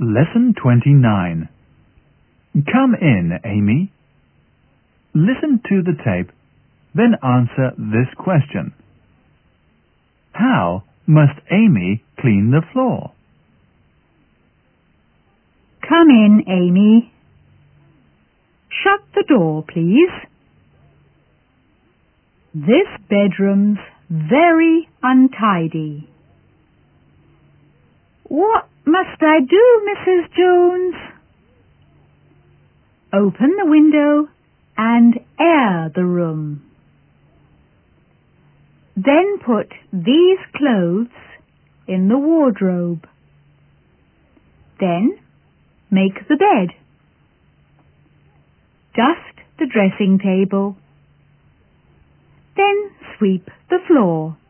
Lesson 29. Come in, Amy. Listen to the tape, then answer this question. How must Amy clean the floor? Come in, Amy. Shut the door, please. This bedroom's very untidy. What must I do, Mrs. Jones? Open the window and air the room. Then put these clothes in the wardrobe. Then make the bed. Dust the dressing table. Then sweep the floor.